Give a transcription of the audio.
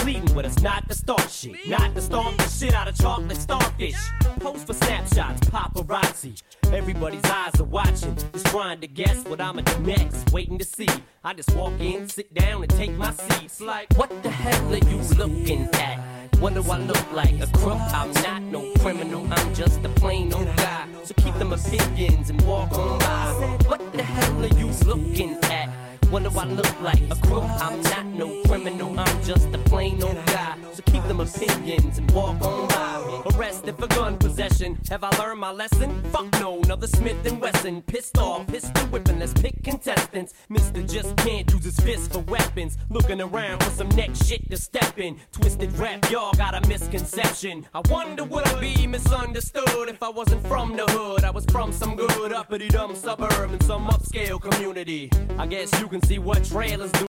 pleading with us not to start shit, not to stomp the shit out of chocolate starfish. Post for snapshots, paparazzi. Everybody's eyes are watching, just trying to guess what I'ma do next, waiting to see. I just walk in, sit down, and take my seat. It's like, what the hell are you looking at? What do I look like? A crook? I'm not no criminal, I'm just a plain old guy. So keep them opinions and walk on by. What the hell are you looking at? What do I look like? A crook? I'm not no criminal, I'm just a plain old guy. So keep them opinions and walk on by. Arrested for gun possession. Have I learned my lesson? Fuck no, another Smith & Wesson. Pissed off, pistol whipping, let's pick contestants. Mr. just can't use his fists for weapons. Looking around for some next shit to step in. Twisted rap, y'all got a misconception. I wonder would I be misunderstood if I wasn't from the hood. I was from some good uppity dumb suburb in some upscale community. I guess you can see what trailers do